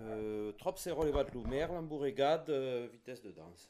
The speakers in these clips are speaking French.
Trop zéro les battre lumer, l'embourrégade, vitesse de danse.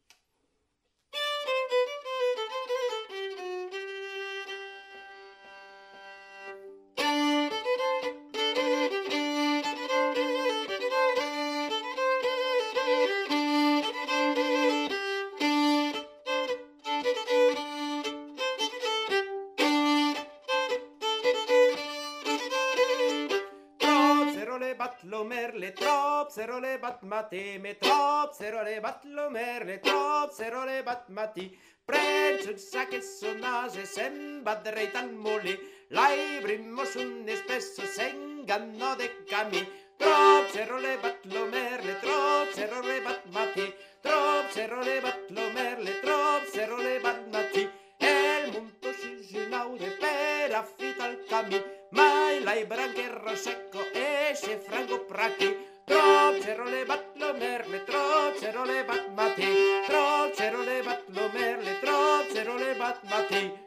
Le merle, trop, zéro les bat mati, mais trop, zéro les bat le merle, trop, zéro les bat mati. Prensul sa che sonase sembra dreitan moli, l'aibrimo sunne spesso s'inganno de cami. Trop, zéro les bat le merle, trop, zéro les bat mati, trop, zéro les bat le merle, trop, zéro les bat mati. E il mondo scisinau de per affita al cami, mai l'ai brancherro secco esce franco prati. Trop zero le bat lo merle, trop zero le bat mati, trop zero le bat lo merle, trop zero le bat mati.